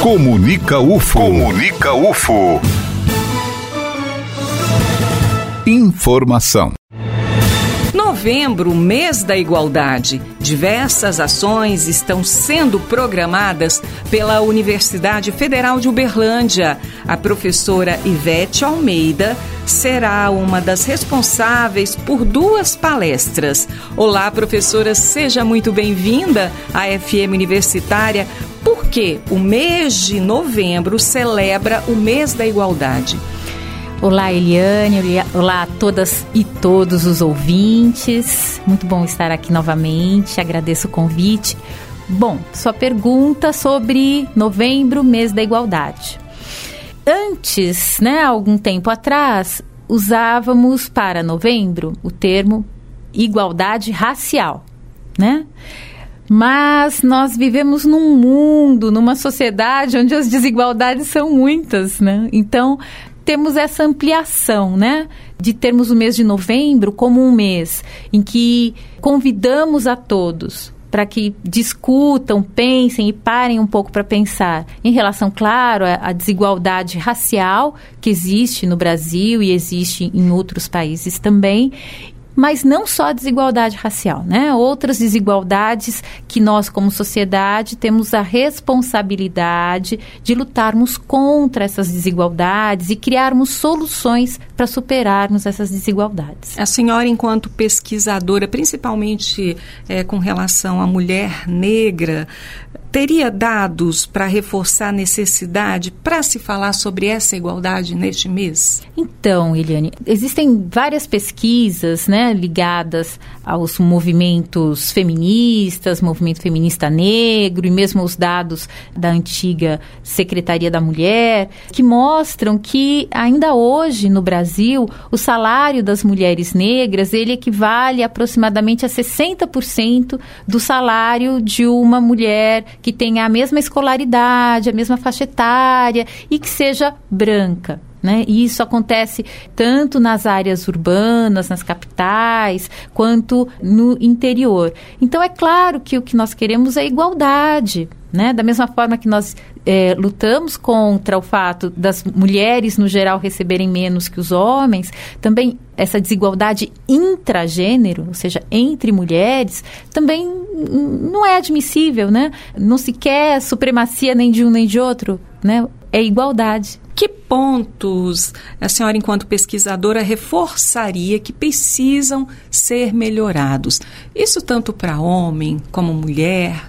Comunica UFO. Comunica UFO. Informação. Novembro, mês da igualdade. Diversas ações estão sendo programadas pela Universidade Federal de Uberlândia. A professora Ivete Almeida será uma das responsáveis por 2 palestras. Olá, professora, seja muito bem-vinda à FM Universitária. Por que o mês de novembro celebra o mês da igualdade? Olá, Eliane, olá a todas e todos os ouvintes. Muito bom estar aqui novamente, agradeço o convite. Bom, sua pergunta sobre novembro, mês da igualdade. Antes, algum tempo atrás, usávamos para novembro o termo igualdade racial, Mas nós vivemos num mundo, numa sociedade onde as desigualdades são muitas, Então, temos essa ampliação, de termos o mês de novembro como um mês em que convidamos a todos para que discutam, pensem e parem um pouco para pensar em relação, claro, à desigualdade racial que existe no Brasil e existe em outros países também. Mas não só a desigualdade racial, Outras desigualdades que nós, como sociedade, temos a responsabilidade de lutarmos contra essas desigualdades e criarmos soluções para superarmos essas desigualdades. A senhora, enquanto pesquisadora, principalmente com relação à mulher negra, teria dados para reforçar a necessidade para se falar sobre essa igualdade neste mês? Então, Eliane, existem várias pesquisas, ligadas aos movimentos feministas, movimento feminista negro e mesmo os dados da antiga Secretaria da Mulher, que mostram que ainda hoje no Brasil o salário das mulheres negras ele equivale aproximadamente a 60% do salário de uma mulher que tenha a mesma escolaridade, a mesma faixa etária e que seja branca. E isso acontece tanto nas áreas urbanas, nas capitais, quanto no interior. Então, é claro que o que nós queremos é igualdade, Da mesma forma que nós lutamos contra o fato das mulheres, no geral, receberem menos que os homens, também essa desigualdade intragênero, ou seja, entre mulheres, também não é admissível, Não se quer supremacia nem de um nem de outro, É igualdade. Que pontos a senhora, enquanto pesquisadora, reforçaria que precisam ser melhorados? Isso tanto para homem como mulher,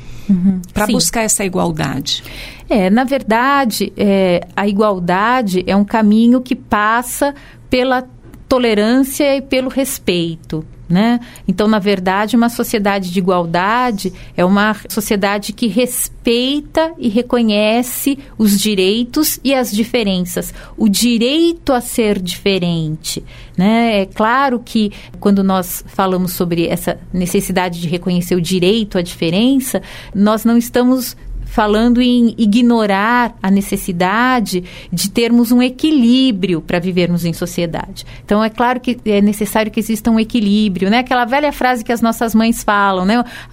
para buscar essa igualdade. Na verdade, a igualdade é um caminho que passa pela tolerância e pelo respeito. Então, na verdade, uma sociedade de igualdade é uma sociedade que respeita e reconhece os direitos e as diferenças. O direito a ser diferente. É claro que quando nós falamos sobre essa necessidade de reconhecer o direito à diferença, nós não estamos falando em ignorar a necessidade de termos um equilíbrio para vivermos em sociedade. Então, é claro que é necessário que exista um equilíbrio, Aquela velha frase que as nossas mães falam,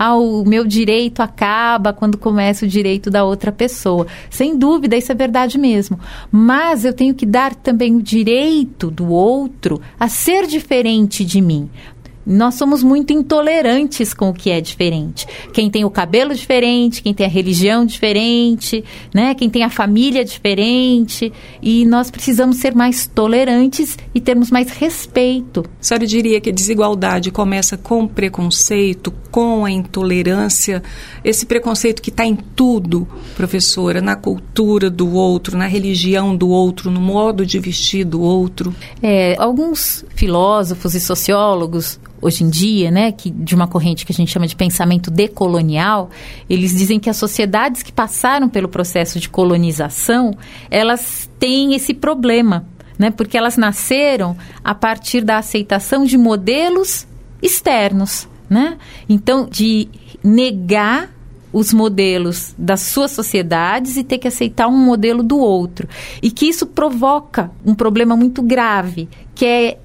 o meu direito acaba quando começa o direito da outra pessoa. Sem dúvida, isso é verdade mesmo. Mas eu tenho que dar também o direito do outro a ser diferente de mim. Nós somos muito intolerantes com o que é diferente. Quem tem o cabelo diferente, quem tem a religião diferente, quem tem a família diferente. E nós precisamos ser mais tolerantes e termos mais respeito. A senhora diria que a desigualdade começa com o preconceito, com a intolerância? Esse preconceito que está em tudo, professora, na cultura do outro, na religião do outro, no modo de vestir do outro? Alguns filósofos e sociólogos hoje em dia, de uma corrente que a gente chama de pensamento decolonial, eles dizem que as sociedades que passaram pelo processo de colonização, elas têm esse problema, porque elas nasceram a partir da aceitação de modelos externos, Então, de negar os modelos das suas sociedades e ter que aceitar um modelo do outro. E que isso provoca um problema muito grave, que é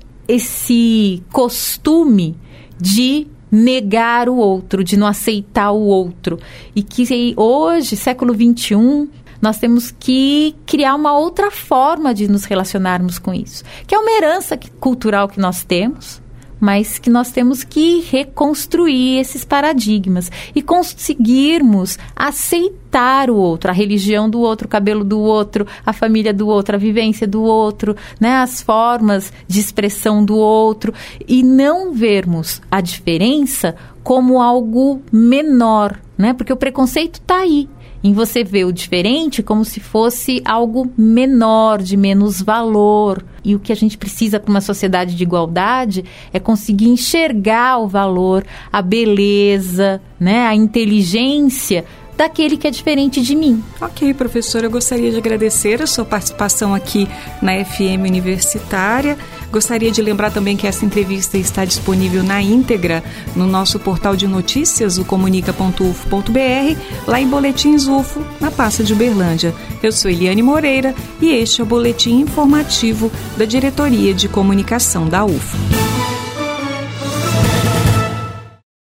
esse costume de negar o outro, de não aceitar o outro. E que hoje, século XXI, nós temos que criar uma outra forma de nos relacionarmos com isso, que é uma herança cultural que nós temos, mas que nós temos que reconstruir esses paradigmas e conseguirmos aceitar o outro, a religião do outro, o cabelo do outro, a família do outro, a vivência do outro, né, as formas de expressão do outro, e não vermos a diferença como algo menor, né, porque o preconceito está aí, em você ver o diferente como se fosse algo menor, de menos valor. E o que a gente precisa para uma sociedade de igualdade é conseguir enxergar o valor, a beleza, né, a inteligência daquele que é diferente de mim. Ok, professora, eu gostaria de agradecer a sua participação aqui na FM Universitária. Gostaria de lembrar também que essa entrevista está disponível na íntegra no nosso portal de notícias, o comunica.ufo.br, lá em Boletins UFO, na pasta de Uberlândia. Eu sou Eliane Moreira e este é o Boletim Informativo da Diretoria de Comunicação da UFO.